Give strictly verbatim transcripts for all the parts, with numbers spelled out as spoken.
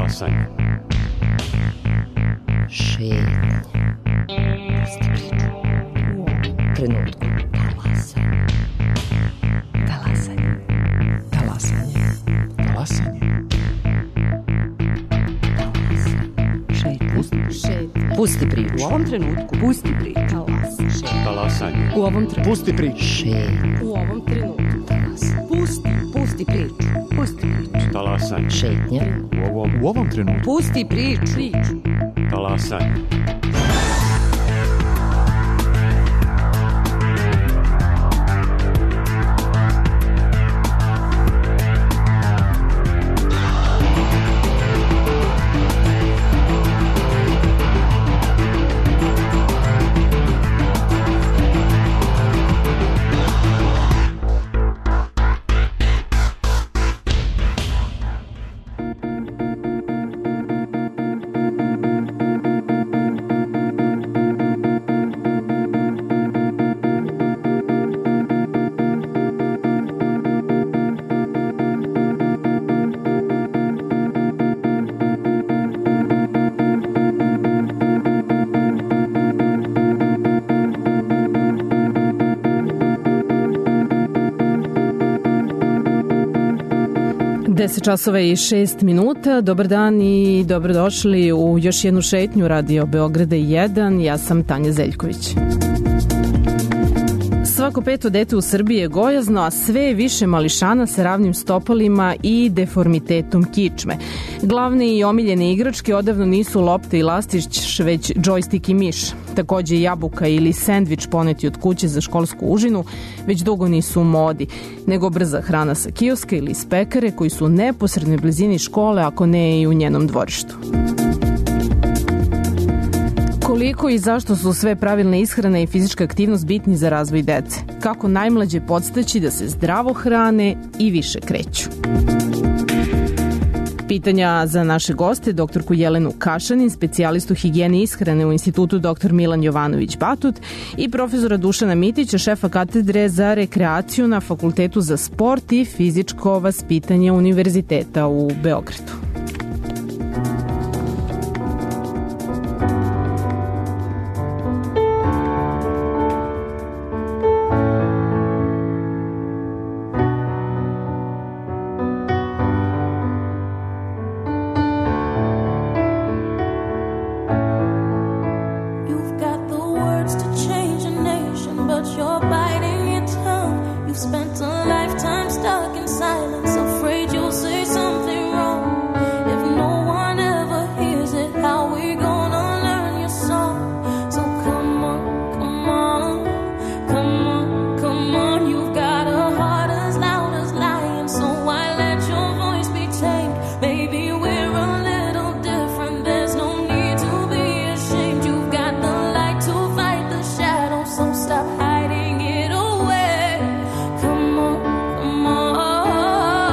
Talasanje. Šetnja. Pusti priču. U ovom trenutku. Talasanje. Talasanje. Talasanje. Talasanje. Šetnja. Pusti, Šetnja. Pusti priču. U ovom trenutku. Pusti priču. Talasanje. Šetnja. talasanje. U ovom trenutku. Pusti priču. Šetnja. U ovom trenutku. Talasanje. Pusti. Pusti priču. Pusti priču. Talasanje. Šetnja. U ovom, u ovom trenutku. Pusti priču. Priču. Talasanje. deset časova i šest minuta. Dobar dan i dobrodošli u još jednu šetnju Radio Beograda jedan. Ja sam Tanja Zeljković. Svako peto dete u Srbiji je gojazno, a sve je više mališana sa ravnim stopalima i deformitetom kičme. Glavne i omiljene igračke odavno nisu lopte i lastić, već džojstik i miš. Takođe jabuka ili sendvič poneti od kuće za školsku užinu već dugo nisu u modi, nego brza hrana sa kioska ili iz pekare koji su u neposrednoj blizini škole, ako ne i u njenom dvorištu. Koliko i zašto su sve pravilne ishrane i fizička aktivnost bitni za razvoj dece? Kako najmlađe podstaći da se zdravo hrane i više kreću? Pitanja za naše goste, doktorku Jelenu Kašanin, specijalistu higijene i ishrane u Institutu doktor Milan Jovanović Batut i profesora Dušana Mitića, šefa katedre za rekreaciju na Fakultetu za sport i fizičko vaspitanje Univerziteta u Beogradu. Stop hiding it away. Come on, come on.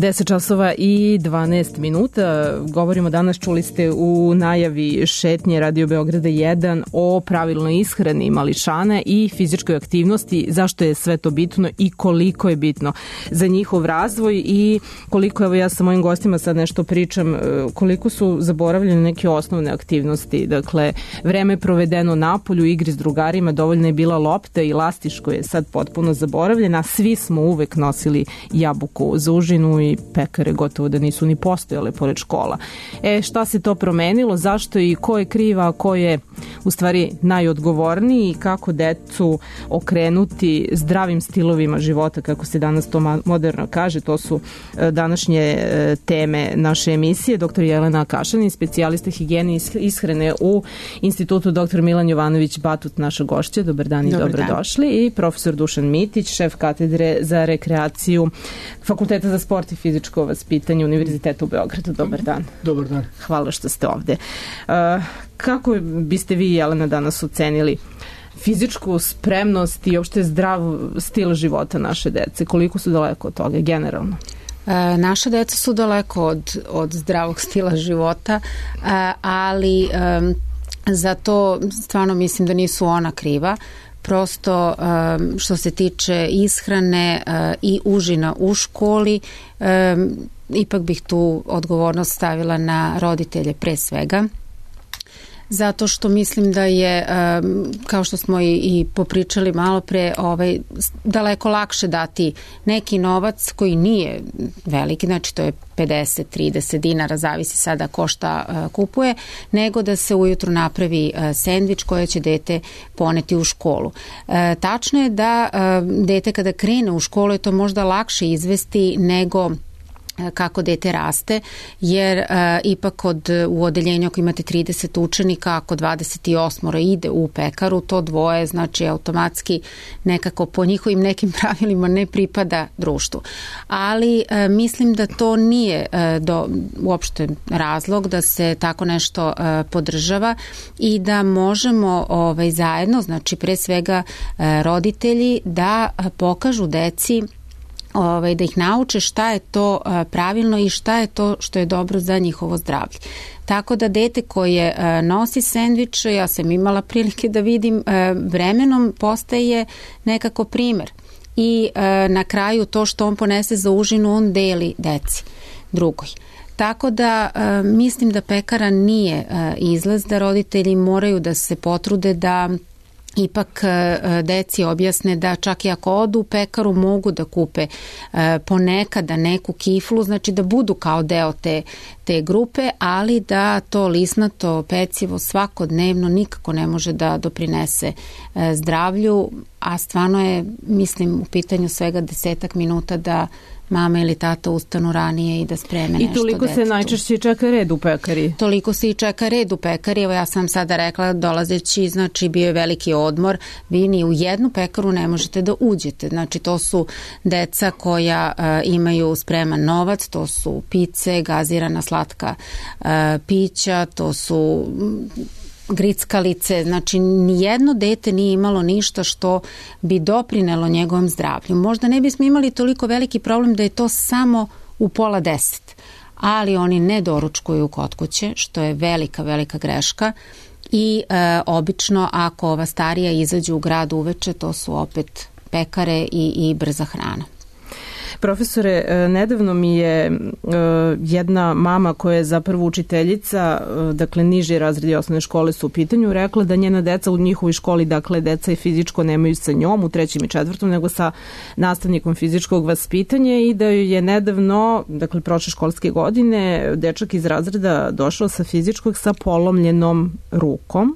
deset časova i dvanaest minuta. Govorimo danas, čuli ste u najavi šetnje Radio Beograda jedan o pravilnoj ishrani mališana i fizičkoj aktivnosti, zašto je sve to bitno i koliko je bitno za njihov razvoj i koliko, evo ja sa mojim gostima sad nešto pričam, koliko su zaboravljene neke osnovne aktivnosti. Dakle, vreme provedeno napolju, igri s drugarima, dovoljno je bila lopta i lastiš koji je sad potpuno zaboravljena. Svi smo uvek nosili jabuku za užinu i pekare gotovo da nisu ni postojale pored škola. E, šta se to promenilo, zašto i ko je kriva, ko je u stvari najodgovorniji i kako decu okrenuti zdravim stilovima života, kako se danas to moderno kaže, to su današnje teme naše emisije. Doktor Jelena Kašanin, specijalista higijene i ishrane u Institutu doktor Milan Jovanović Batut, naša gošća. Dobar dan i Dobar dobrodošli. Dan. I profesor Dušan Mitić, šef katedre za rekreaciju Fakulteta za sport i fizičko vaspitanje Univerziteta u Beogradu. Dobar dan. Dobar dan. Hvala što ste ovde. Uh, kako biste vi, Jelena, danas ocenili fizičku spremnost i uopšte zdrav stil života naše dece? Koliko su daleko od toga generalno? E, naša deca su daleko od, od zdravog stila života, e, ali e, zato stvarno mislim da nisu ona kriva. Prosto što se tiče ishrane i užina u školi, ipak bih tu odgovornost stavila na roditelje pre svega. Zato što mislim da je, kao što smo i, i popričali malo pre, ovaj, daleko lakše dati neki novac koji nije veliki, znači to je pedeset trideset dinara, zavisi sada ko šta uh, kupuje, nego da se ujutru napravi uh, sendvič koje će dete poneti u školu. Uh, tačno je da uh, dete kada krene u školu je to možda lakše izvesti nego kako dete raste, jer uh, ipak od, u odeljenju ako imate trideset učenika, ako dvadeset osam ide u pekaru, to dvoje znači automatski nekako po njihovim nekim pravilima ne pripada društvu. Ali uh, mislim da to nije uh, do, uopšte razlog da se tako nešto uh, podržava i da možemo ovaj, zajedno, znači pre svega uh, roditelji, da uh, pokažu deci Ovaj, da ih nauče šta je to a, pravilno i šta je to što je dobro za njihovo zdravlje. Tako da dete koje a, nosi sendvič, ja sam imala prilike da vidim, a, vremenom postaje nekako primer. I a, na kraju to što on ponese za užinu, on deli deci drugoj. Tako da a, mislim da pekara nije a, izlaz, da roditelji moraju da se potrude da ipak deci objasne da čak i ako odu u pekaru mogu da kupe ponekada neku kiflu, znači da budu kao deo te, te grupe, ali da to lisnato pecivo svakodnevno nikako ne može da doprinese zdravlju, a stvarno je, mislim, u pitanju svega desetak minuta da mama ili tata ustanu ranije i da spreme nešto detetu. I toliko se najčešće čeka red u pekari. Toliko se i čeka red u pekari. Evo ja sam sada rekla, dolazeći, znači bio je veliki odmor, vi ni u jednu pekaru ne možete da uđete. Znači to su deca koja uh, imaju spreman novac, to su pice, gazirana slatka uh, pića, to su grickalice, znači nijedno dete nije imalo ništa što bi doprinelo njegovom zdravlju. Možda ne bismo imali toliko veliki problem da je to samo u pola deset, ali oni ne doručkuju kod kuće, što je velika, velika greška i e, obično ako ova starija izađe u grad uveče, to su opet pekare i, i brza hrana. Profesore, nedavno mi je jedna mama koja je zapravo učiteljica, dakle niži razredi osnovne škole su u pitanju, rekla da njena deca u njihovoj školi, dakle deca i fizičko nemaju sa njom u trećem i četvrtom, nego sa nastavnikom fizičkog vaspitanja i da je nedavno, dakle prošle školske godine, dečak iz razreda došao sa fizičkog sa polomljenom rukom.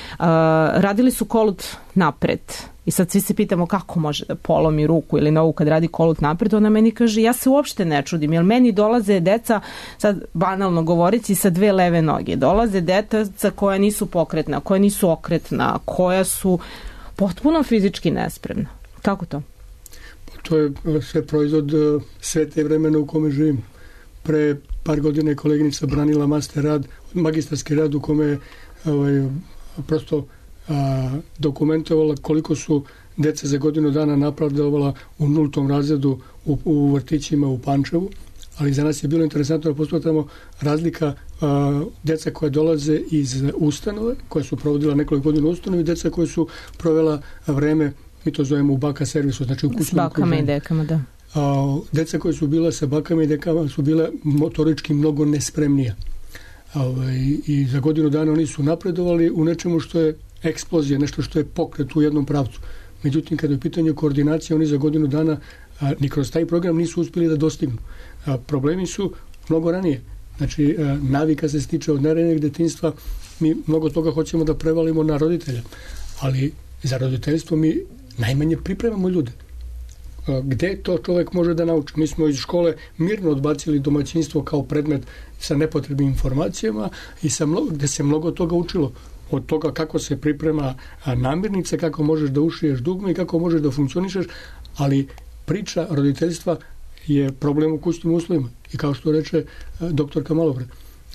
Radili su kolut napred. I sad svi se pitamo kako može da polomi ruku ili nogu kad radi kolut napred. Ona meni kaže, ja se uopšte ne čudim, jer meni dolaze deca, sad banalno govorići, sa dve leve noge. Dolaze deca koja nisu pokretna, koja nisu okretna, koja su potpuno fizički nespremna. Kako to? To je sve proizvod sve te vremena u kome živimo. Pre par godina je koleginica branila master rad, magistarski rad u kome ovaj, prosto a, dokumentovala koliko su deca za godinu dana napredovala u nultom razredu u, u vrtićima u Pančevu, ali za nas je bilo interesantno da posmatramo razlika a, deca koja dolaze iz ustanove, koja su provodila nekoliko godina u ustanovi, deca koja su provela vreme, mi to zovemo u baka servisu, znači u kućnom s bakama okruženju. i dekama, da. A, deca koja su bila sa bakama i dekama su bila motorički mnogo nespremnija. A, i za godinu dana oni su napredovali u nečemu što je eksplozija, nešto što je pokret u jednom pravcu. Međutim, kada je u pitanju koordinacije, oni za godinu dana a, ni kroz taj program nisu uspjeli da dostignu. A, problemi su mnogo ranije. Znači, a, navika se stiče od neranijeg detinjstva. Mi mnogo toga hoćemo da prevalimo na roditelja. Ali za roditeljstvo mi najmanje pripremamo ljude. A, gde to čovjek može da nauči? Mi smo iz škole mirno odbacili domaćinstvo kao predmet sa nepotrebnim informacijama i sa mnogo, gde se mnogo toga učilo. Od toga kako se priprema namirnica, kako možeš da ušiješ dugme i kako možeš da funkcionišeš, ali priča roditeljstva je problem u kućnim uslovima. I kao što reče doktorka malopre,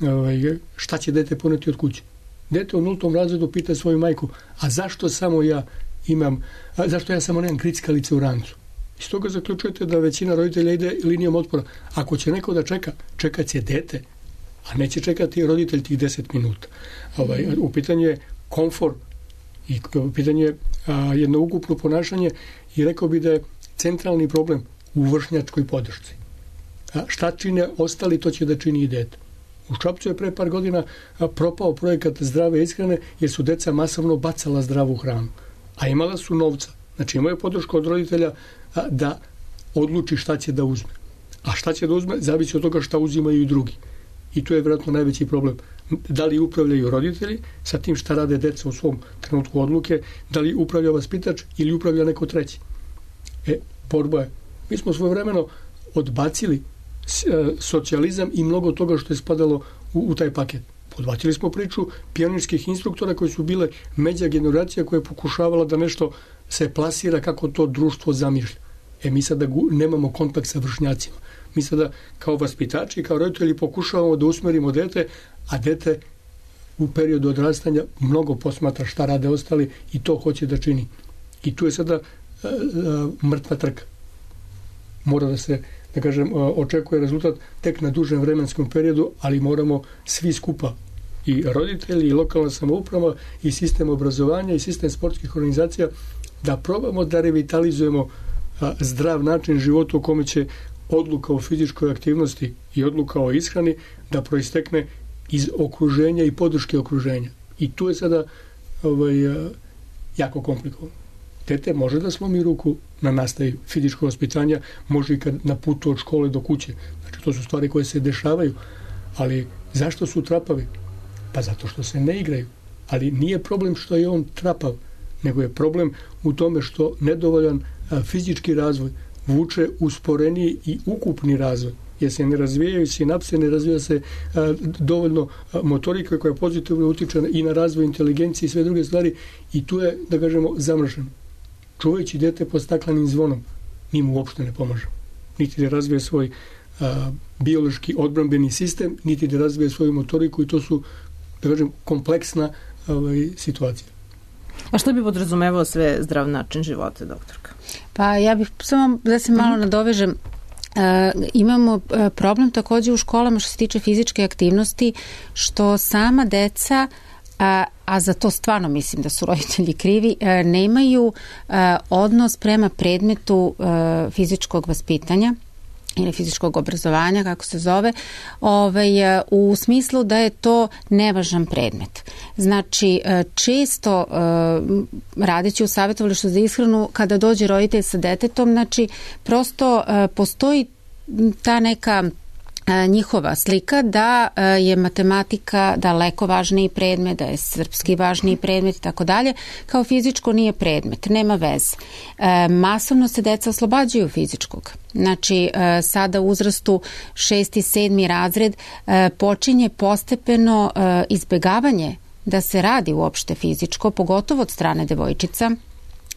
šta će dete poneti od kuće? Dete u nultom razredu pita svoju majku, a zašto samo ja imam, a zašto ja samo nemam krickalice u rancu? Iz toga zaključujete da većina roditelja ide linijom otpora. Ako će neko da čeka, čekat će dete, a neće čekati roditelj tih deset minuta. Ovaj, u pitanju je komfor i u pitanju je a, jedno ukupno ponašanje i rekao bi da je centralni problem u vršnjačkoj podršci. A šta čine ostali, to će da čini i dete. U Šapcu je pre par godina a, propao projekat zdrave ishrane jer su deca masovno bacala zdravu hranu. A imala su novca. Znači imaju podršku od roditelja a, da odluči šta će da uzme. A šta će da uzme, zavisi od toga šta uzimaju i drugi. I tu je vjerojatno najveći problem. Da li upravljaju roditelji sa tim šta rade deca u svom trenutku odluke, da li upravlja vaspitač ili upravlja neko treći. E, borba je. Mi smo svojevremeno odbacili socijalizam i mnogo toga što je spadalo u, u taj paket. Odbacili smo priču pionirskih instruktora koji su bile međa generacija koja je pokušavala da nešto se plasira kako to društvo zamišlja. E, mi sada nemamo kontakt sa vršnjacima. Mi sada kao vaspitači, kao roditelji pokušavamo da usmerimo dete, a dete u periodu odrastanja mnogo posmatra šta rade ostali i to hoće da čini. I tu je sada uh, uh, mrtva trka. Mora da se, da kažem, uh, očekuje rezultat tek na dužem vremenskom periodu, ali moramo svi skupa, i roditelji, i lokalna samouprava, i sistem obrazovanja, i sistem sportskih organizacija, da probamo da revitalizujemo uh, zdrav način života u kome će odluka o fizičkoj aktivnosti i odluka o ishrani da proistekne iz okruženja i podrške okruženja. I tu je sada ovaj, jako komplikovano. Dete može da slomi ruku na nastavi fizičkog vaspitanja, može i kad na putu od škole do kuće. Znači, to su stvari koje se dešavaju. Ali zašto su trapavi? Pa zato što se ne igraju. Ali nije problem što je on trapav, nego je problem u tome što nedovoljan a, fizički razvoj vuče usporeniji i ukupni razvoj, jer se ne razvijaju sinapse, ne razvija se a, dovoljno a, motorika koja pozitivno utiče i na razvoj inteligencije i sve druge stvari i tu je, da kažemo, zamršeno. Čuvajući dete pod staklenim zvonom, mi mu uopšte ne pomažemo. Niti da razvije svoj a, biološki odbrambeni sistem, niti da razvije svoju motoriku i to su, da kažem, kompleksna ovaj, situacija. A što bi podrazumevao sve zdrav način života, doktorka? Pa ja bih samo da se malo nadovežem. E, imamo problem takođe u školama što se tiče fizičke aktivnosti, što sama deca, a, a za to stvarno mislim da su roditelji krivi, e, nemaju e, odnos prema predmetu e, fizičkog vaspitanja ili fizičkog obrazovanja, kako se zove, ovaj, u smislu da je to nevažan predmet. Znači, često radeći u savjetovalištu za ishranu, kada dođe roditelj sa detetom, znači, prosto postoji ta neka njihova slika da je matematika daleko važniji predmet, da je srpski važniji predmet i tako dalje, kao fizičko nije predmet, nema veze. Masovno se deca oslobađaju fizičkog. Znači, sada u uzrastu šesti, sedmi razred počinje postepeno izbegavanje da se radi uopšte fizičko, pogotovo od strane devojčica.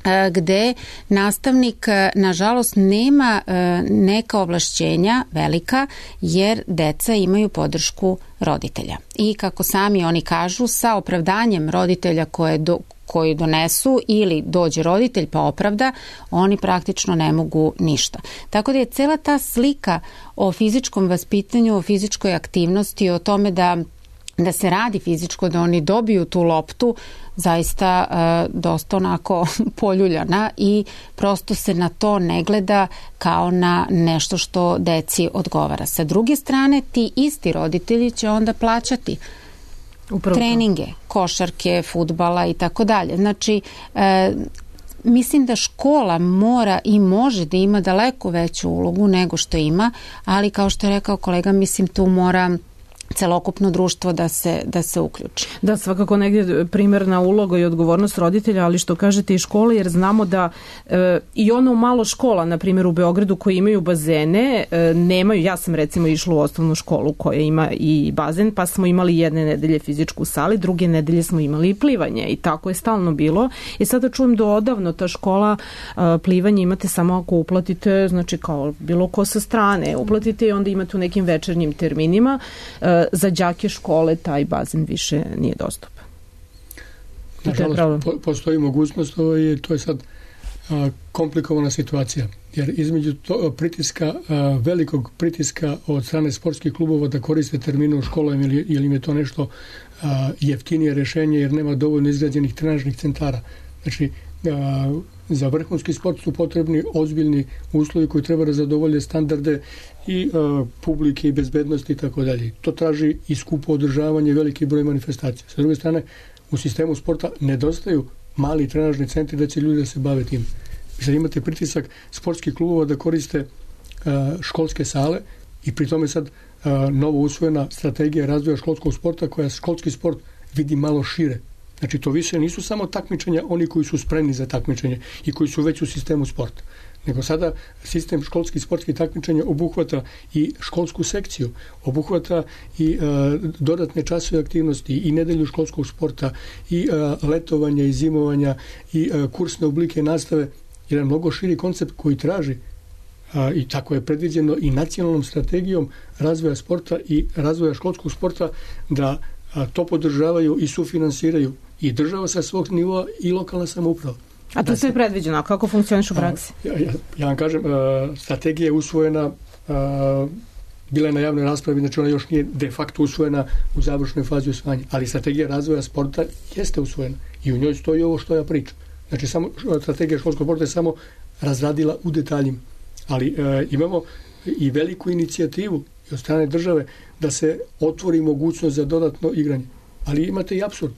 gde nastavnik nažalost nema neka ovlašćenja velika jer deca imaju podršku roditelja. I kako sami oni kažu, sa opravdanjem roditelja koje do, koji donesu ili dođe roditelj pa opravda, oni praktično ne mogu ništa. Tako da je cela ta slika o fizičkom vaspitanju, o fizičkoj aktivnosti, o tome da da se radi fizičko, da oni dobiju tu loptu, zaista e, dosta onako poljuljana i prosto se na to ne gleda kao na nešto što deci odgovara. Sa druge strane, ti isti roditelji će onda plaćati Upravo. treninge, košarke, fudbala i tako dalje. Znači, e, mislim da škola mora i može da ima daleko veću ulogu nego što ima, ali kao što je rekao kolega, mislim tu mora celokupno društvo da se, da se uključi. Da, svakako negdje primjerna uloga i odgovornost roditelja, ali što kažete i škole, jer znamo da e, i ono malo škola, na primjer u Beogradu, koji imaju bazene, e, nemaju, ja sam recimo išla u osnovnu školu koja ima i bazen, pa smo imali jedne nedelje fizičku sali, druge nedelje smo imali i plivanje i tako je stalno bilo. I sada čujem da odavno ta škola e, plivanje imate samo ako uplatite, znači kao bilo ko sa strane, uplatite i onda imate u nekim večernjim terminima. E, za đake škole taj bazen više nije dostupan. Nažalost, po, postoji mogućnost, ovaj, to je sad a, komplikovana situacija, jer između to, pritiska, a, velikog pritiska od strane sportskih klubova da koriste termine u školama ili, ili im je to nešto a, jeftinije rešenje jer nema dovoljno izgrađenih trenažnih centara. Znači, a, za vrhunski sport su potrebni ozbiljni uslovi koji treba da zadovolje standarde i uh, publike i bezbednosti i tako dalje. To traži i skupo održavanje, veliki broj manifestacija. Sa druge strane, u sistemu sporta nedostaju mali trenažni centri da će ljudi da se bave tim. Vi sad imate pritisak sportskih klubova da koriste uh, školske sale i pri tome sad uh, novo usvojena strategija razvoja školskog sporta koja školski sport vidi malo šire. Znači, to više nisu samo takmičenja oni koji su spremni za takmičenje i koji su već u sistemu sporta. Nego sada sistem školskih sportskih takmičenja obuhvata i školsku sekciju, obuhvata i uh, dodatne časove aktivnosti i nedelju školskog sporta i uh, letovanja i zimovanja i uh, kursne oblike nastave. Jedan mnogo širi koncept koji traži uh, i tako je predviđeno i nacionalnom strategijom razvoja sporta i razvoja školskog sporta da uh, to podržavaju i sufinansiraju i država sa svog nivoa i lokalna samouprava. A to sve je predviđeno, a kako funkcioniš u praksi? Ja, ja, ja vam kažem, uh, strategija je usvojena, uh, bila je na javnoj raspravi, znači ona još nije de facto usvojena u završnoj fazi usvajanja, ali strategija razvoja sporta jeste usvojena i u njoj stoji ovo što ja pričam. Znači, samo strategija školskog sporta je samo razradila u detaljima, ali uh, imamo i veliku inicijativu od strane države da se otvori mogućnost za dodatno igranje, ali imate i apsurd.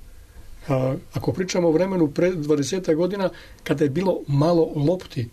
A, ako pričamo o vremenu pre dvadeset godina kada je bilo malo lopti,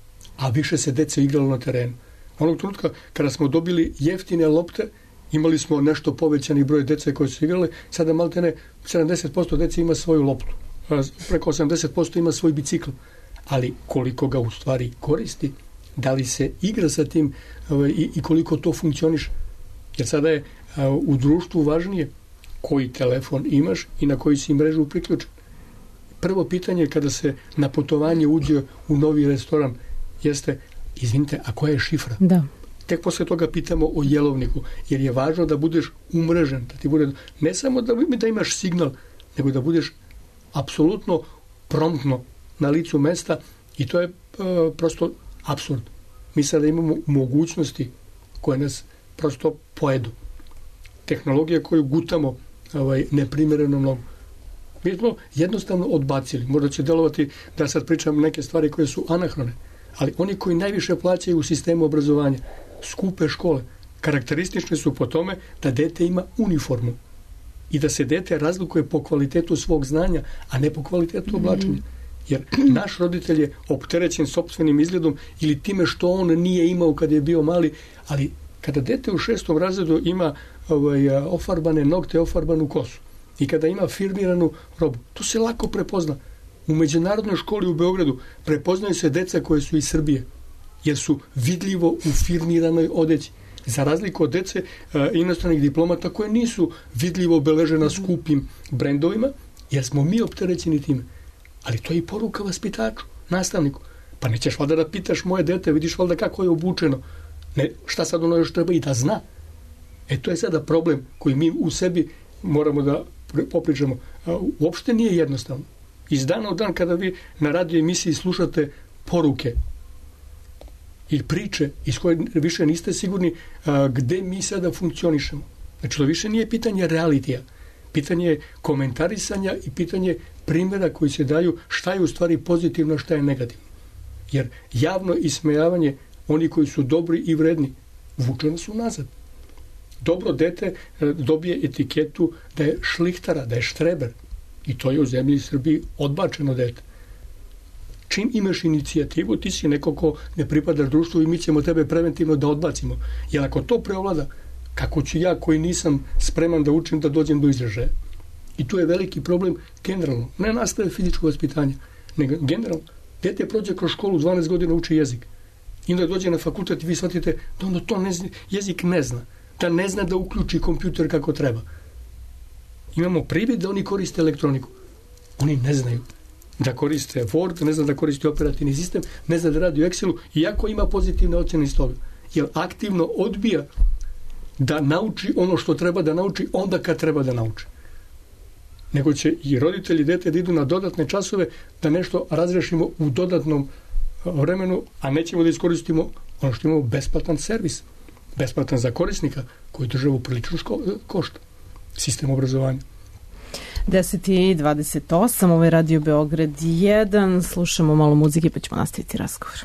a više se dece igralo na terenu. Onog trenutka kada smo dobili jeftine lopte, imali smo nešto povećani broj dece koje su igrale, sada maltene sedamdeset posto dece ima svoju loptu, a preko osamdeset posto ima svoj bicikl, ali koliko ga u stvari koristi, da li se igra sa tim i, i koliko to funkcioniše. Jer sada je a, u društvu važnije koji telefon imaš i na koji si mrežu priključen. Prvo pitanje kada se na putovanje uđe u novi restoran jeste, izvinite, a koja je šifra? Da. Tek posle toga pitamo o jelovniku, jer je važno da budeš umrežen, da ti bude, ne samo da, da imaš signal, nego da budeš apsolutno promptno na licu mesta i to je uh, prosto apsurd. Mi sada imamo mogućnosti koje nas prosto pojedu. Tehnologija koju gutamo ovaj, neprimereno mnogo. Mi smo jednostavno odbacili. Možda će delovati da sad pričam neke stvari koje su anahrone, ali oni koji najviše plaćaju u sistemu obrazovanja, skupe škole, karakteristične su po tome da dete ima uniformu i da se dete razlikuje po kvalitetu svog znanja, a ne po kvalitetu oblačenja. Jer naš roditelj je opterećen sopstvenim izgledom ili time što on nije imao kad je bio mali, ali kada dete u šestom razredu ima ovaj, ofarbane nokte, ofarbanu kosu i kada ima firmiranu robu, to se lako prepozna. U međunarodnoj školi u Beogradu prepoznaju se deca koje su iz Srbije, jer su vidljivo u firmiranoj odeći. Za razliku od dece uh, inostranih diplomata koje nisu vidljivo obeležena skupim brendovima, jer smo mi opterećeni time. Ali to je i poruka vaspitaču. nastavniku. Pa nećeš valjda da pitaš moje dete, vidiš valjda kako je obučeno. Ne, šta sad ono još treba i da zna. E to je sada problem koji mi u sebi moramo da popričamo. Uopšte nije jednostavno. Iz dana u dan kada vi na radio emisiji slušate poruke i priče iz koje više niste sigurni a, gde mi sada funkcionišemo. Znači, to više nije pitanje realitija. Pitanje je komentarisanja i pitanje primjera koji se daju šta je u stvari pozitivno, šta je negativno. Jer javno ismejavanje oni koji su dobri i vredni vuče nas unazad. Dobro dete dobije etiketu da je šlihtara, da je štreber. I to je u zemlji Srbiji odbačeno dete. Čim imaš inicijativu, ti si neko ko ne pripadaš društvu i mi ćemo tebe preventivno da odbacimo. Jer ako to preovlada, kako ću ja koji nisam spreman da učim da dođem do izražaja? I tu je veliki problem generalno. Ne nastaje fizičko vaspitanje, nego generalno. Dete prođe kroz školu, dvanaest godina uči jezik. I onda dođe na fakultet i vi shvatite da onda to ne zna, jezik ne zna. Da ne zna da uključi kompjuter kako treba. Imamo privid da oni koriste elektroniku. Oni ne znaju da koriste Word, ne zna da koriste operativni sistem, ne zna da radi u Excelu, iako ima pozitivne ocjene iz toga. Jer aktivno odbija da nauči ono što treba da nauči onda kad treba da nauči. Nego će i roditelji dete da idu na dodatne časove da nešto razrešimo u dodatnom vremenu, a nećemo da iskoristimo ono što imamo besplatan servis. Besplatan za korisnika koji državu prilično košta. Sistem obrazovanja. deset i dvadeset osam, ovo je Radio Beograd jedan, slušamo malo muzike pa ćemo nastaviti razgovor.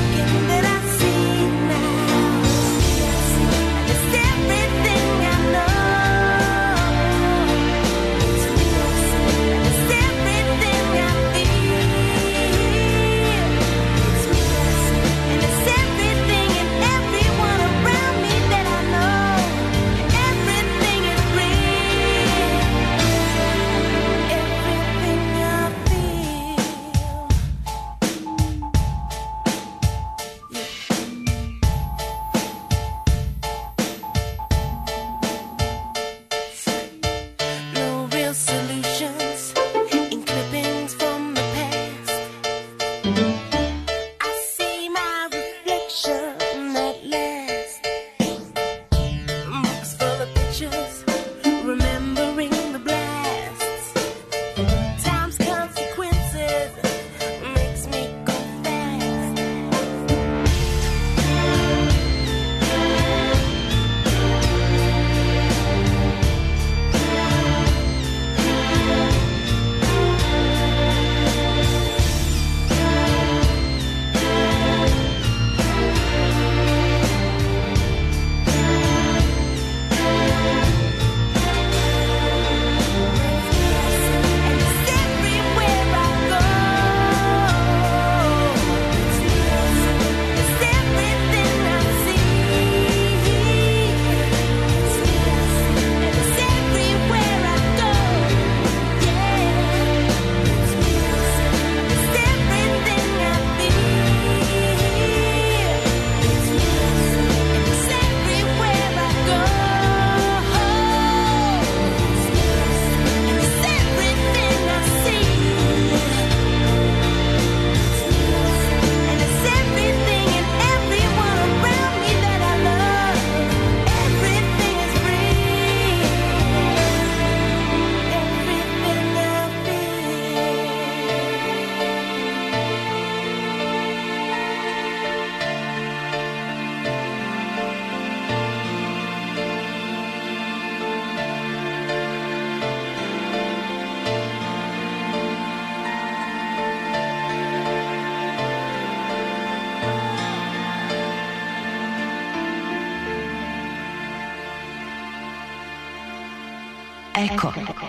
I know Eko.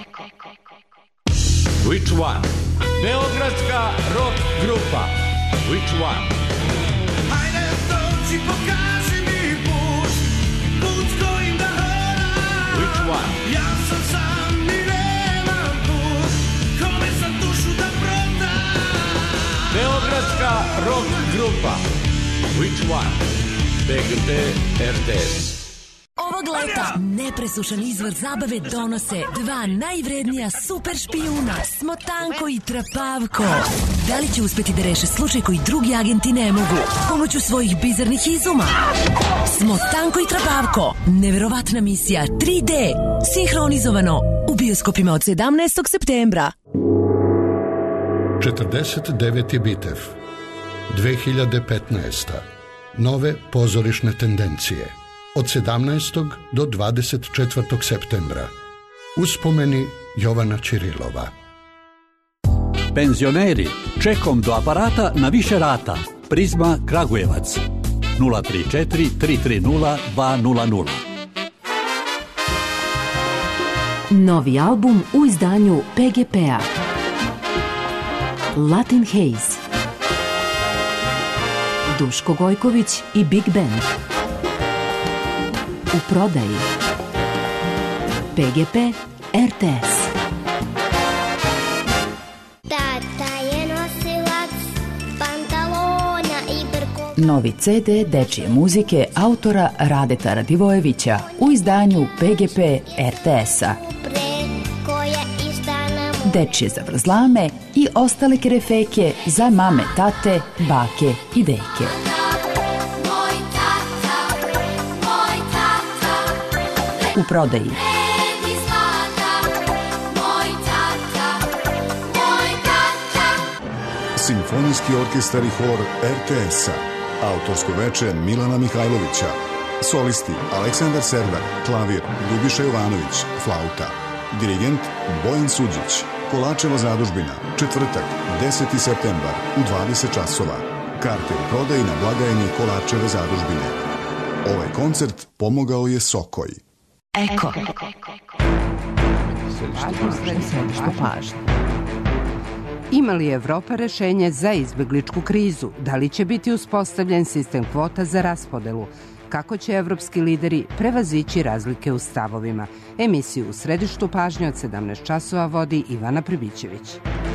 Which one? Beogradska rock grupa. Which one? Hajde, stovci, pokaži mi put, put kojim da hodam. Which one? Ja sam sam i nemam put, kome sam dušu da prodam. Beogradska rock grupa. Which one? B G P R T S. Ovog leta nepresušan izvor zabave donose dva najvrednija super špijuna, Smotanko i Trapavko. Da li će uspeti da reše slučaj koji drugi agenti ne mogu pomoću svojih bizarnih izuma? Smotanko i Trapavko, neverovatna misija tri D, sinhronizovano u bioskopima od sedamnaestog septembra. četrdeset deveti bitev, dve hiljade petnaesta. Nove pozorišne tendencije. Od sedamnaestog do dvadeset četvrtog septembra. Uspomeni Jovana Ćirilova. Penzioneri, čekom do aparata na više rata. Prizma Kragujevac. nula tri četiri tri tri nula dva nula nula. Novi album u izdanju P G P-a. Latin Haze. Duško Gojković i Big Band. U prodaji. P G P R T S. Tata je nosilac pantalona i brko. Novi C D dečije muzike autora Radeta Radivojevića u izdanju P G P R T S-a. Dečije zavrzlame i ostale kerefeke za mame, tate, bake i deke. U prodaji. Simfonijski orkestar i hor R T S-a. Autorsko veče Milana Mihajlovića. Solisti Aleksandar Serdar, klavir Ljubiša Jovanović, flauta. Dirigent Bojan Suđić. Kolačeva zadužbina, četvrtak, deseti septembar u dvadeset časova. Karte u prodaji na blagajni Kolačeve zadužbine. Ovaj koncert pomogao je Sokoj. Eko. Središte pažnje. Ima li Evropa rešenje za izbegličku krizu? Da li će biti uspostavljen sistem kvota za raspodelu? Kako će evropski lideri prevazići razlike u stavovima? Emisiju u središtu pažnje od sedamnaest časova vodi Ivana Pribićević.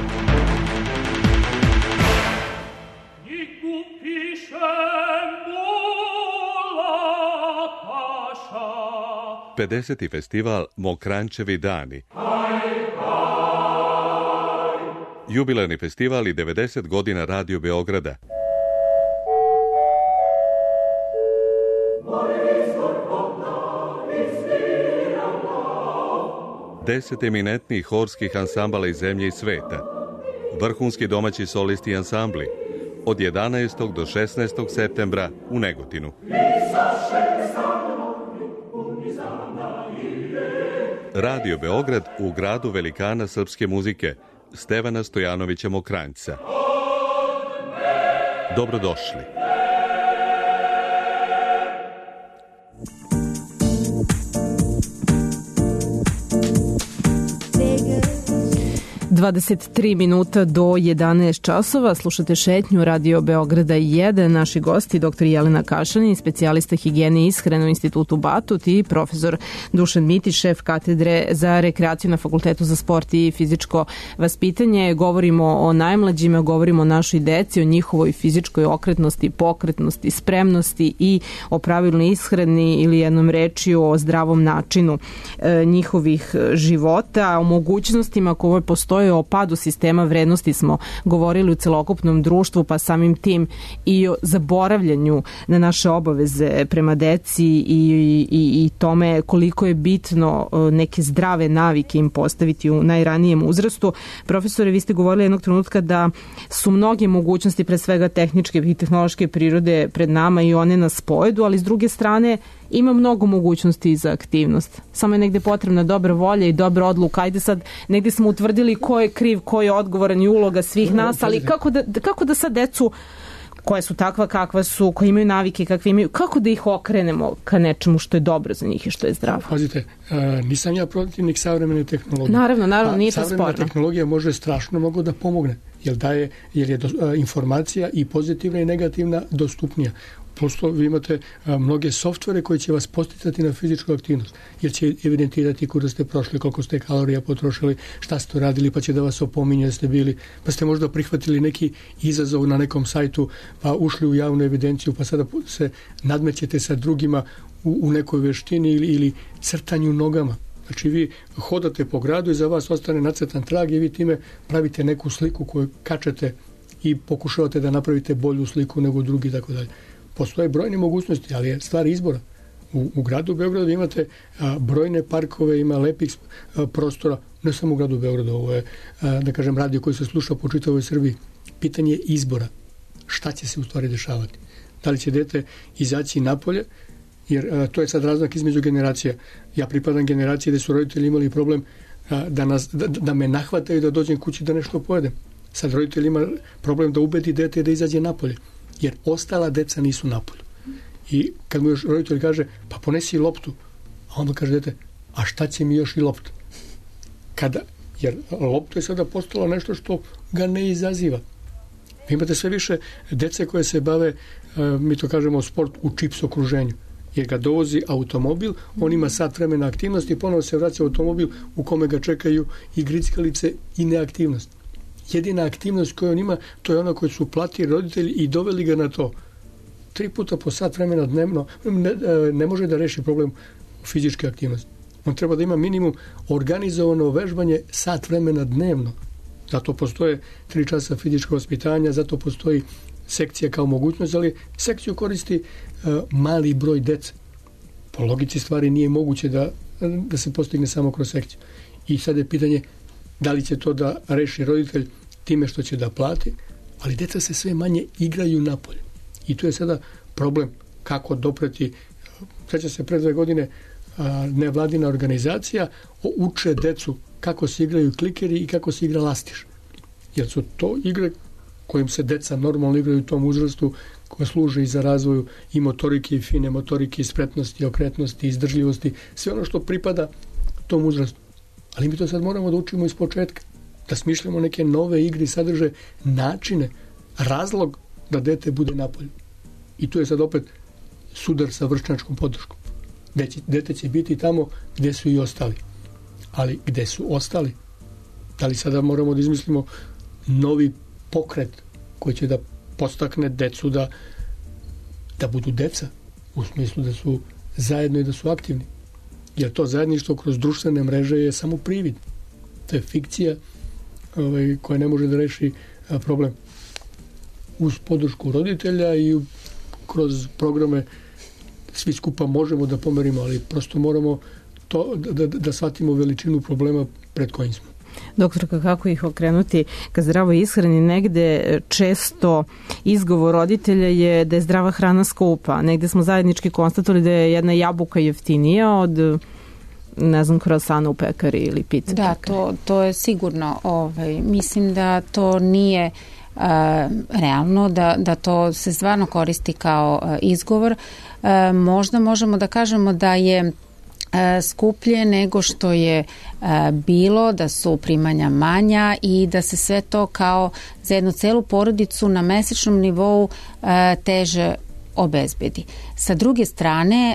pedeseti festival Mokranjčevi dani. Jubilarni festival i devedeset godina Radio Beograda. Deset eminentnih horskih ansambala iz zemlje i sveta. Vrhunski domaći solisti i ansambli. Od jedanaestog do šesnaestog septembra u Negotinu. Radio Beograd u gradu velikana srpske muzike Stevana Stojanovića Mokranjca. Dobrodošli. dvadeset tri minuta do jedanaest časova. Slušate šetnju Radio Beograda jedan. Naši gosti, doktor Jelena Kašanin, specijalista higijene i ishrane u Institutu Batut i profesor Dušan Mitić, šef katedre za rekreaciju na Fakultetu za sport i fizičko vaspitanje. Govorimo o najmlađima, govorimo o našoj deci, o njihovoj fizičkoj okretnosti, pokretnosti, spremnosti i o pravilnoj ishrani ili jednom rečju o zdravom načinu e, njihovih života, o mogućnostima koje postoje, o padu sistema vrednosti smo govorili u celokupnom društvu, pa samim tim i o zaboravljanju na naše obaveze prema deci i, i, i tome koliko je bitno neke zdrave navike im postaviti u najranijem uzrastu. Profesore, vi ste govorili jednog trenutka da su mnoge mogućnosti, pre svega tehničke i tehnološke prirode, pred nama i one nas pojedu, ali s druge strane ima mnogo mogućnosti za aktivnost. Samo je negde potrebna dobra volja i dobra odluka. Ajde sad, negde smo utvrdili ko je kriv, ko je odgovoran i uloga svih nas, ali kako da, kako da sad decu koje su takva kakva su, koje imaju navike kakve imaju, kako da ih okrenemo ka nečemu što je dobro za njih i što je zdravo? Pazite, nisam ja protivnik savremene tehnologije. Naravno, naravno, nije to sporno. Savremena tehnologija može strašno mnogo da pomogne, jer, daje, jer je do, informacija i pozitivna i negativna dostupnija. Prosto vi imate a, mnoge softvere koji će vas posticati na fizičku aktivnost, jer će evidentirati kuda ste prošli, koliko ste kalorija potrošili, šta ste radili, pa će da vas opominje da ste bili, pa ste možda prihvatili neki izazov na nekom sajtu, pa ušli u javnu evidenciju, pa sada se nadmećete sa drugima u, u nekoj veštini ili, ili crtanju nogama. Znači vi hodate po gradu i za vas ostane nacrtan trag i vi time pravite neku sliku koju kačete i pokušavate da napravite bolju sliku nego drugi i tako dalje. Postoje brojne mogućnosti, ali je stvar izbora. U, u gradu Beogradu imate a, brojne parkove, ima lepih a, prostora, ne samo u gradu Beogradu, ovo je, a, da kažem, radio koji se sluša po čitavoj Srbiji. Pitanje izbora. Šta će se u stvari dešavati? Da li će dete izaći napolje, jer a, to je sad raznak između generacija. Ja pripadam generaciji gde su roditelji imali problem a, da, nas, da, da me nahvataju da dođem kući da nešto pojedem. Sad roditelj ima problem da ubedi dete da izađe napolje, jer ostala deca nisu napolju. I kad mu još roditelj kaže, pa ponesi loptu, a onda kaže dete, a šta će mi još i lopta? Kada, jer lopta je sada postala nešto što ga ne izaziva. Vi imate sve više dece koje se bave, mi to kažemo, sport u čips okruženju, jer ga dovozi automobil, on ima sat vremena aktivnosti i ponovo se vraća automobil u kome ga čekaju i grickalice i neaktivnost. Jedina aktivnost koju on ima, to je ona koju su platili roditelji i doveli ga na to. Tri puta po sat vremena dnevno ne, ne može da reši problem fizičke aktivnosti. On treba da ima minimum organizovano vežbanje sat vremena dnevno. Zato postoje tri časa fizičkog vaspitanja, zato postoji sekcija kao mogućnost, ali sekciju koristi uh, mali broj dece. Po logici stvari nije moguće da, da se postigne samo kroz sekciju. I sad je pitanje da li će to da reši roditelj time što će da plati, ali deca se sve manje igraju napolje. I tu je sada problem kako dopreti. Sjeća se pre dve godine a, nevladina organizacija uče decu kako se igraju klikeri i kako se igra lastiš. Jer su to igre kojim se deca normalno igraju u tom uzrastu, koja služe i za razvoju i motorike i fine motorike, i spretnosti, okretnosti, izdržljivosti, sve ono što pripada tom uzrastu. Ali mi to sad moramo da učimo iz početka, da smišljamo neke nove igre i sadrže načine, razlog da dete bude napolju. I tu je sad opet sudar sa vršnjačkom podrškom. Dete, dete će biti tamo gde su i ostali. Ali gde su ostali? Da li sada moramo da izmislimo novi pokret koji će da podstakne decu da, da budu deca, u smislu da su zajedno i da su aktivni? Jer to zajedništvo kroz društvene mreže je samo privid. To je fikcija ovaj, koja ne može da reši a, problem. Uz podršku roditelja i kroz programe svi skupa možemo da pomerimo, ali prosto moramo to, da, da, da shvatimo veličinu problema pred kojim smo. Doktorka, kako ih okrenuti ka zdravoj ishrani? Negde često izgovor roditelja je da je zdrava hrana skupa. Negde smo zajednički konstatovali da je jedna jabuka jeftinija od, ne znam, krosana u pekari ili pice. Da, to, to je sigurno. Ovaj, mislim da to nije uh, realno, da, da to se stvarno koristi kao uh, izgovor. Uh, možda možemo da kažemo da je skuplje nego što je bilo, da su primanja manja i da se sve to kao za jednu celu porodicu na mesečnom nivou teže obezbedi. Sa druge strane,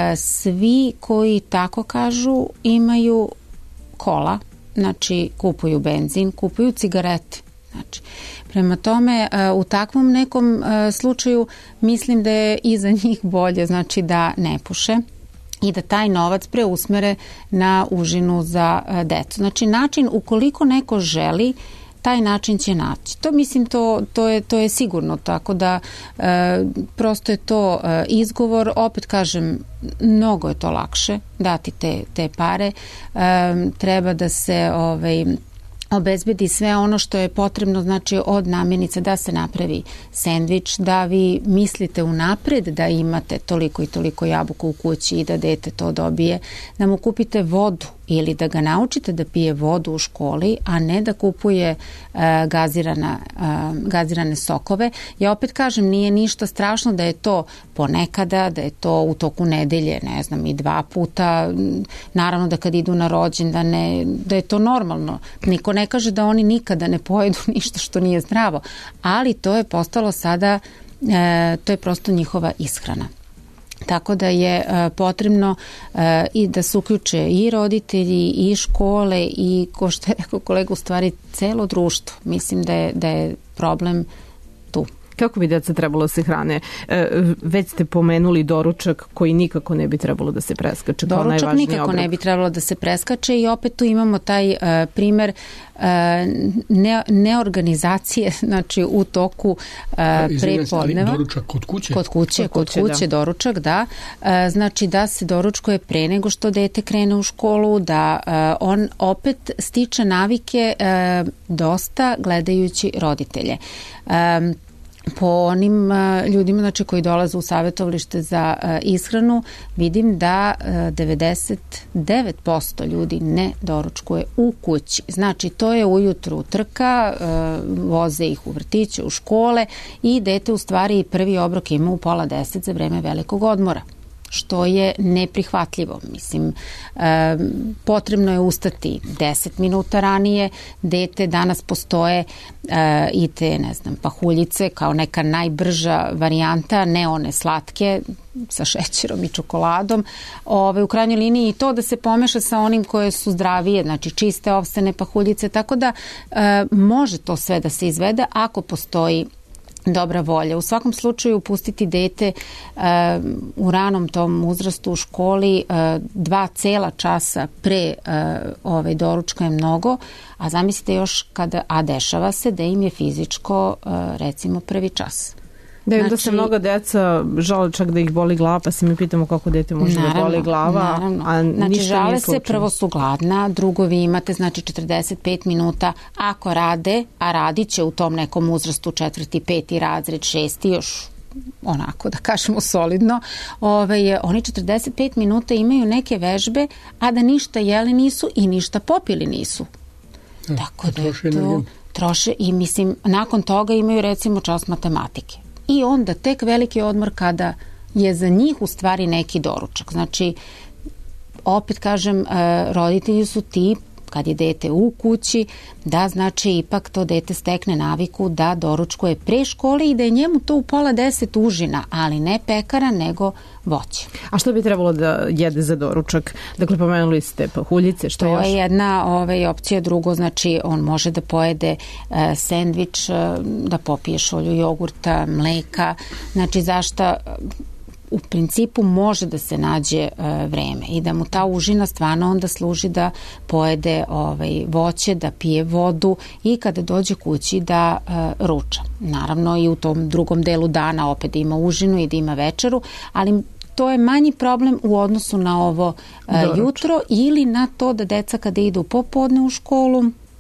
svi koji tako kažu imaju kola, znači kupuju benzin, kupuju cigarete. Znači, prema tome, u takvom nekom slučaju mislim da je i za njih bolje, znači da ne puše i da taj novac preusmere na užinu za decu. Znači, način, ukoliko neko želi, taj način će naći. To mislim, to, to, je, to je sigurno, tako da e, prosto je to e, izgovor. Opet kažem, mnogo je to lakše dati te, te pare. E, treba da se ovaj, obezbedi sve ono što je potrebno, znači od namirnica, da se napravi sendvič, da vi mislite unapred da imate toliko i toliko jabuka u kući i da dete to dobije, da mu kupite vodu ili da ga naučite da pije vodu u školi, a ne da kupuje uh, gazirana, uh, gazirane sokove. Ja opet kažem, nije ništa strašno da je to ponekada, da je to u toku nedelje, ne znam, i dva puta. Naravno da kad idu na rođendane, da je to normalno. Niko ne kaže da oni nikada ne pojedu ništa što nije zdravo, ali to je postalo sada, e, to je prosto njihova ishrana. Tako da je e, potrebno e, i da se uključe i roditelji i škole i, ko što je rekao kolega, u stvari celo društvo. Mislim da je, da je problem tu. Kako bi deca trebalo da se hrane? E, već ste pomenuli doručak koji nikako ne bi trebalo da se preskače. Doručak nikako obrok. ne bi trebalo da se preskače i opet tu imamo taj uh, primer uh, ne, neorganizacije, znači u toku uh, prepodneva. Doručak kod kuće? Kod kuće, kod kuće, kuće da. doručak, da. Uh, znači da se doručkuje pre nego što dete krene u školu, da uh, on opet stiče navike uh, dosta gledajući roditelje. Um, Po onim uh, ljudima, znači, koji dolaze u savjetovalište za uh, ishranu, vidim da uh, devedeset devet posto ljudi ne doručkuje u kući. Znači, to je ujutru trka, uh, voze ih u vrtiće, u škole i dete u stvari prvi obrok ima u pola deset za vreme velikog odmora, što je neprihvatljivo. Mislim, e, potrebno je ustati deset minuta ranije. Dete, danas postoje e, i te, ne znam, pahuljice kao neka najbrža varijanta, ne one slatke sa šećerom i čokoladom. Ove, u krajnjoj liniji i to da se pomeša sa onim koje su zdravije, znači čiste ovsene pahuljice, tako da e, može to sve da se izvede ako postoji dobra volja. U svakom slučaju pustiti dete uh, u ranom tom uzrastu u školi uh, dva cela časa pre uh, ovaj doručka je mnogo, a zamislite još kada, a dešava se da im je fizičko uh, recimo prvi čas. Da, znači, da se znači, mnoga deca žale čak da ih boli glava, pa se mi pitamo kako dete može naravno, da boli glava, naravno. a znači, ništa žale nije se, slučajno. Prvo su gladna, drugo vi imate znači četrdeset pet minuta, ako rade, a radit će u tom nekom uzrastu četvrti, peti razred, šesti, još onako da kažemo solidno, ove, oni četrdeset pet minuta imaju neke vežbe, a da ništa jeli nisu i ništa popili nisu. Ja, tako da je to troše i mislim, nakon toga imaju recimo čas matematike. I onda tek veliki odmor kada je za njih u stvari neki doručak. Znači, opet kažem, roditelji su ti, kad je dete u kući, da znači ipak to dete stekne naviku da doručkuje pre škole i da je njemu to u pola deset užina, ali ne pekara, nego voće. A što bi trebalo da jede za doručak? Dakle, pomenuli ste pahuljice, što to još? To je jedna ovaj, opcija, drugo, znači on može da pojede uh, sendvič, uh, da popije šolju jogurta, mleka, znači zašta u principu može da se nađe uh, vreme i da mu ta užina stvarno onda služi da pojede ovaj, voće, da pije vodu i kada dođe kući da uh, ruča. Naravno i u tom drugom delu dana opet da ima užinu i da ima večeru, ali to je manji problem u odnosu na ovo uh, jutro ili na to da deca kada idu popodne u školu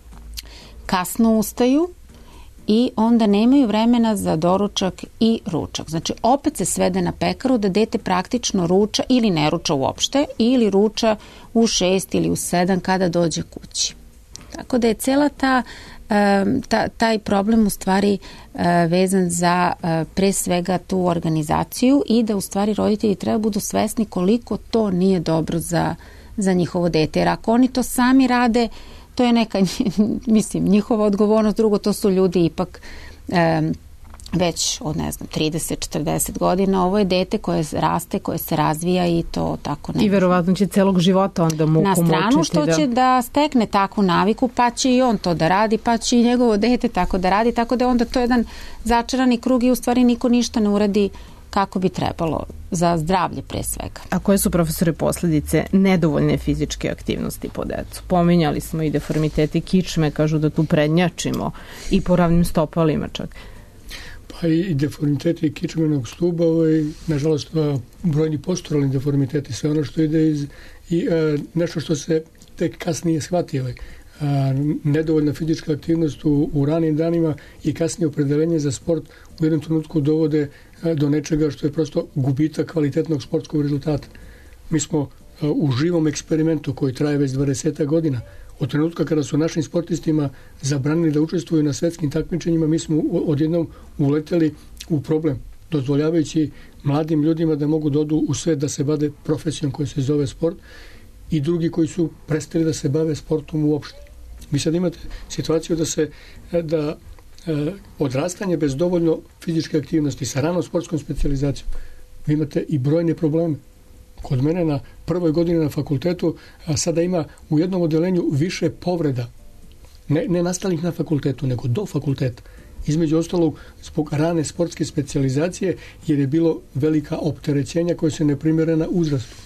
kasno ustaju i onda nemaju vremena za doručak i ručak. Znači, opet se svede na pekaru da dete praktično ruča ili ne ruča uopšte ili ruča u šest ili u sedam kada dođe kući. Tako da je cela ta, ta taj problem u stvari vezan za pre svega tu organizaciju i da u stvari roditelji treba budu svesni koliko to nije dobro za, za njihovo dete. Jer ako oni to sami rade, to je neka, mislim, njihova odgovornost, drugo, to su ljudi ipak e, već od, ne znam, trideset četrdeset godina. Ovo je dete koje raste, koje se razvija i to tako ne. I verovatno će celog života onda muku mučiti. Na stranu što da... će da stekne takvu naviku, pa će i on to da radi, pa će i njegovo dete tako da radi, tako da onda to je jedan začarani krug i u stvari niko ništa ne uradi kako bi trebalo za zdravlje pre svega. A koje su, profesore, posledice nedovoljne fizičke aktivnosti po decu? Pominjali smo i deformiteti kičme, kažu da tu prednjačimo i po ravnim stopalima čak. Pa i deformiteti kičmenog stuba, ovaj, nažalost, brojni posturalni deformiteti, sve ono što ide iz i a, nešto što se tek kasnije shvati, ovaj. A, nedovoljna fizička aktivnost u, u ranim danima i kasnije opredeljenje za sport u jednom trenutku dovode a, do nečega što je prosto gubitak kvalitetnog sportskog rezultata. Mi smo u živom eksperimentu koji traje već dvadeset godina. Od trenutka kada su našim sportistima zabranili da učestvuju na svetskim takmičenjima, mi smo odjednom uleteli u problem, dozvoljavajući mladim ljudima da mogu da odu u svet da se bave profesijom koja se zove sport i drugi koji su prestali da se bave sportom uopšte. Vi sad imate situaciju da se da e, odrastanje bez dovoljno fizičke aktivnosti sa ranom sportskom specijalizacijom, vi imate i brojne probleme. Kod mene na prvoj godini na fakultetu a sada ima u jednom odelenju više povreda, ne, ne nastalih na fakultetu, nego do fakulteta. Između ostalog, zbog rane sportske specijalizacije, jer je bilo velika opterećenja koja se ne primjere na uzrastu.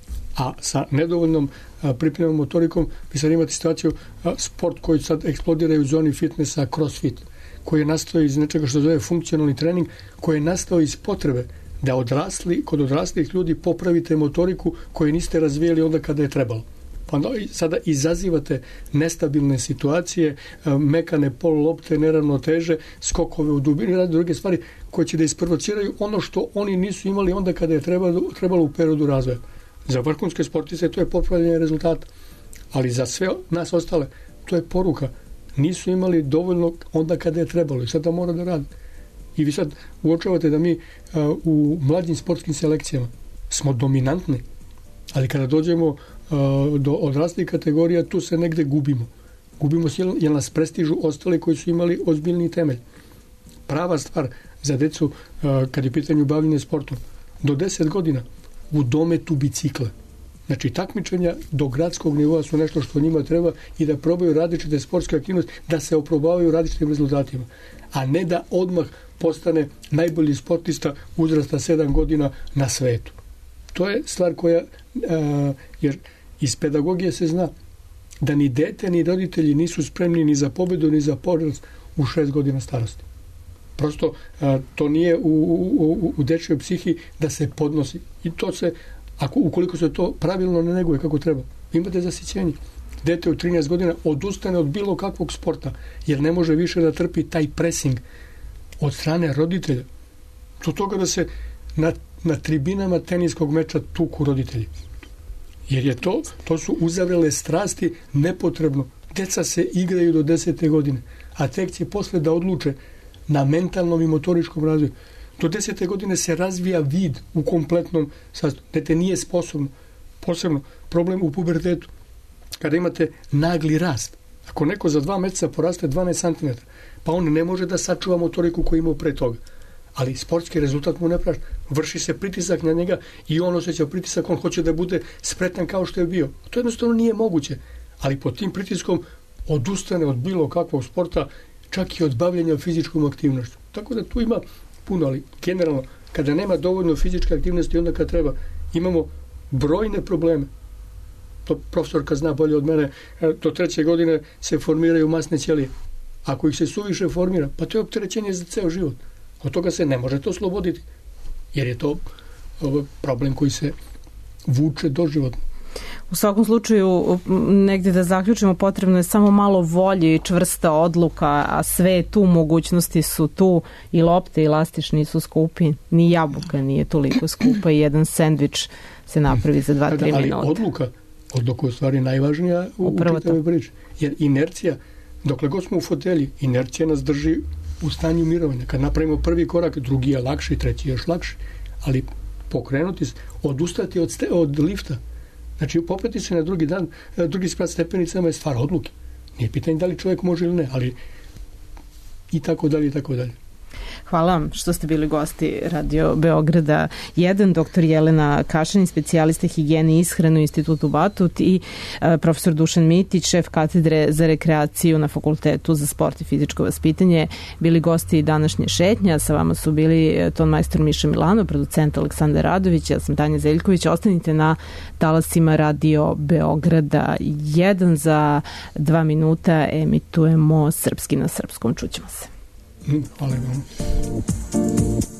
A sa nedovoljnom a, pripremom motorikom, vi sad imate situaciju a, sport koji sad eksplodira u zoni fitnessa, crossfit, koji je nastao iz nečega što zove funkcionalni trening, koji je nastao iz potrebe da odrasli, kod odraslih ljudi popravite motoriku koju niste razvijeli onda kada je trebalo. Pa sada izazivate nestabilne situacije, mekane pol lopte, neravnoteže, skokove u dubini, radi druge stvari koje će da isprovociraju ono što oni nisu imali onda kada je trebalo, trebalo u periodu razvoja. Za vrhunske sportiste to je popravljanje rezultata, ali za sve nas ostale to je poruka. Nisu imali dovoljno onda kada je trebalo i sada mora da radi. I vi sad uočavate da mi uh, u mlađim sportskim selekcijama smo dominantni, ali kada dođemo uh, do odraslih kategorija, tu se negde gubimo. Gubimo se jer nas prestižu ostali koji su imali ozbiljni temelj. Prava stvar za decu uh, kad je pitanje bavljenja sportom, do deset godina u dometu bicikla. Znači, takmičenja do gradskog nivoa su nešto što njima treba i da probaju različite sportske aktivnosti, da se oprobavaju različitim rezultatima, a ne da odmah postane najbolji sportista uzrasta sedam godina na svetu. To je stvar koja, a, jer iz pedagogije se zna da ni dete, ni roditelji nisu spremni ni za pobedu, ni za poraz u šest godina starosti. Prosto a, to nije u, u, u, u dečjoj psihi da se podnosi. I to se, ako, ukoliko se to pravilno ne neguje kako treba, imate zasićenje. Dete u trinaest godina odustane od bilo kakvog sporta, jer ne može više da trpi taj pressing od strane roditelja. Do toga da se na, na tribinama teniskog meča tuku roditelji. Jer je to, to su uzavrele strasti nepotrebno. Deca se igraju do desete godine, a tek će posle da odluče na mentalnom i motoričkom razvoju. Do desete godine se razvija vid u kompletnom sastavu. Dete nije sposobno. Posebno problem u pubertetu. Kada imate nagli rast. Ako neko za dva meseca poraste dvanaest centimetara, pa on ne može da sačuva motoriku koju imao pre toga. Ali sportski rezultat mu ne prašta. Vrši se pritisak na njega i on osjeća pritisak, on hoće da bude spretan kao što je bio. To jednostavno nije moguće. Ali pod tim pritiskom odustane od bilo kakvog sporta, čak i od bavljenja fizičkom aktivnošću. Tako da tu ima puno, ali generalno, kada nema dovoljno fizičke aktivnosti, onda kad treba, imamo brojne probleme. To profesorka zna bolje od mene, do treće godine se formiraju masne ćelije. Ako ih se suviše formira, pa to je opterećenje za ceo život. Od toga se ne može to osloboditi, jer je to problem koji se vuče doživotno. U svakom slučaju, negdje da zaključimo, potrebno je samo malo volje i čvrsta odluka, a sve je tu, mogućnosti su tu, i lopte i lastiš nisu skupi, ni jabuka nije toliko skupa i jedan sendvič se napravi za dva do tri minuta. Ali odluka, odluka je u stvari najvažnija u, u čitavoj priči. Jer inercija, dokle god smo u fotelji, inercija nas drži u stanju mirovanja. Kad napravimo prvi korak, drugi je lakši, treći je još lakši, ali pokrenuti se, odustati od, ste, od lifta, znači popeti se na drugi dan, drugi sprat stepenicama je stvar odluke. Nije pitanje da li čovjek može ili ne, ali i tako dalje i tako dalje. Hvala vam što ste bili gosti Radio Beograda jedan, doktor Jelena Kašanin, specijalista higijene i ishrane u Institutu Batut, i e, profesor Dušan Mitić, šef katedre za rekreaciju na Fakultetu za sport i fizičko vaspitanje, bili gosti današnje šetnje. Sa vama su bili ton majstor Miša Milano, producent Aleksandar Radović, ja sam Tanja Zeljković. Ostanite na talasima Radio Beograda jedan, za dva minuta emitujemo Srpski na srpskom. Čućemo se. Hvala vam.